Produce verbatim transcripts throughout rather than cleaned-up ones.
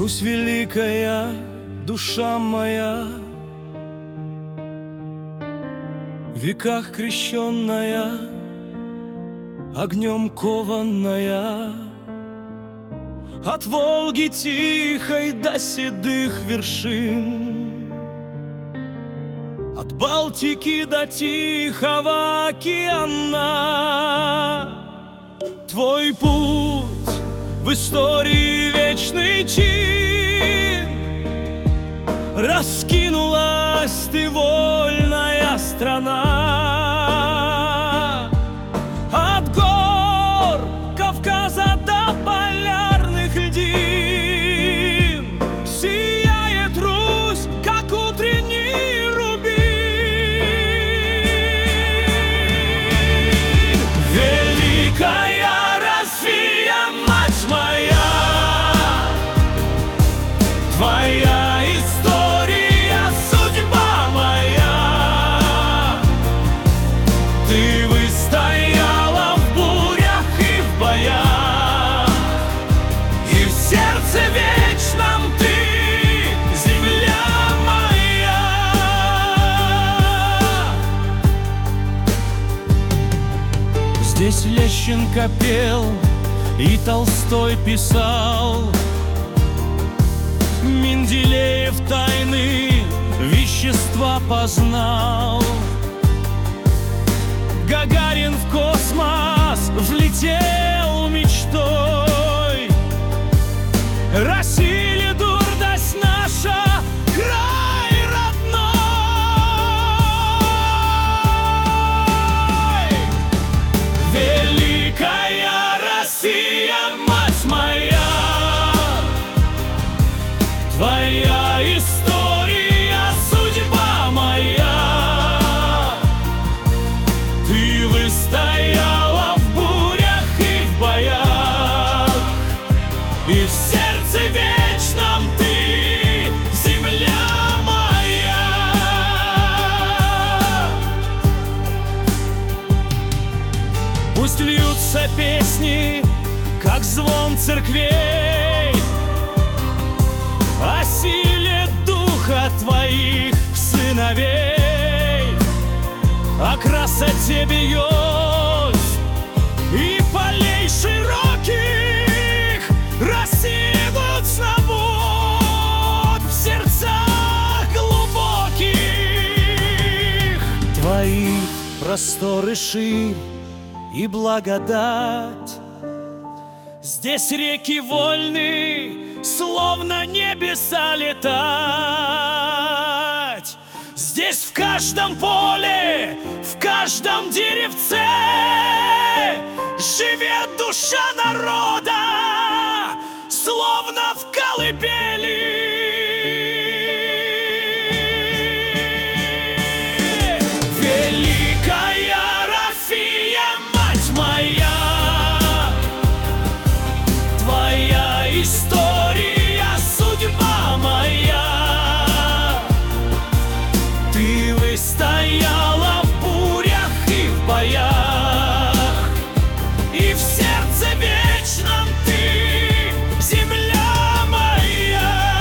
Русь великая, душа моя, в веках крещенная, огнем кованная, от Волги тихой до седых вершин, от Балтики до Тихого океана. Твой путь в истории вечный чин, раскинулась ты, вольная страна. От гор Кавказа до полярных льдин сияет Русь, как утренний рубин. Великая Россия, мать моя, твоя история, судьба моя. Ты выстояла в бурях и в боях, и в сердце вечном ты, земля моя. Здесь Лещенко пел и Толстой писал, Менделеев тайны вещества познал, Гагарин в космос взлетел мечтой. Россия, гордость наша, край родной. Великая Россия, мать моя, твоя история, судьба моя. Ты выстояла в бурях и в боях, и в сердце вечном ты, земля моя. Пусть льются песни, как звон церквей, о силе духа твоих сыновей, о красоте бьёсь и полей широких рассеиваются вот в сердцах глубоких. Твои просторы ширь и благодать, здесь реки вольны, словно небеса летать. Здесь в каждом поле, в каждом деревце живет душа народа, словно в колыбели. Великая Россия, мать моя, твоя история, судьба моя. Ты выстояла в бурях и в боях, и в сердце вечном ты, земля моя.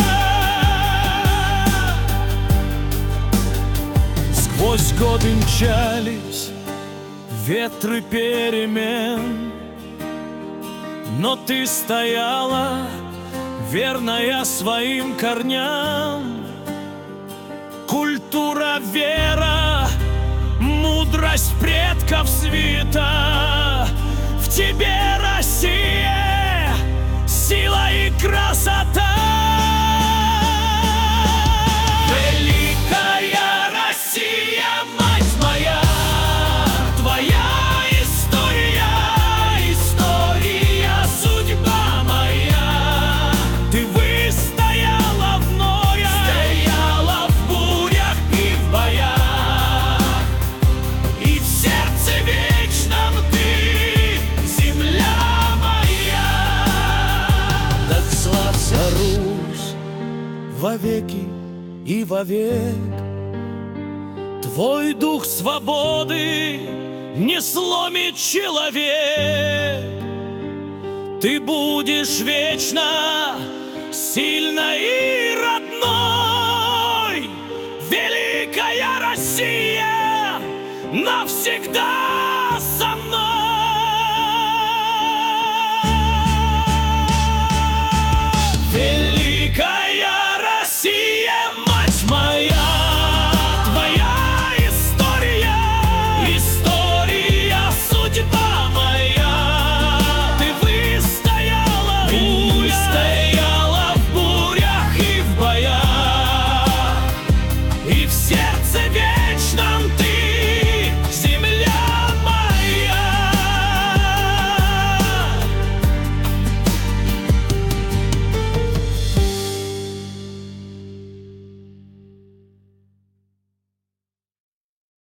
Сквозь годы мчались ветры перемен, но ты стояла, верная своим корням. Культура, вера, мудрость предков света, в тебе, Россия, сила и красота. Великая Россия, мать моя, твоя история, история, судьба моя. Ты выстояла в ноях, стояла в бурях и в боях, и в сердце вечном ты, земля моя. Так славься, Русь, вовеки и вовек. Твой дух свободы не сломит человек. Ты будешь вечно сильной и родной. Великая Россия навсегда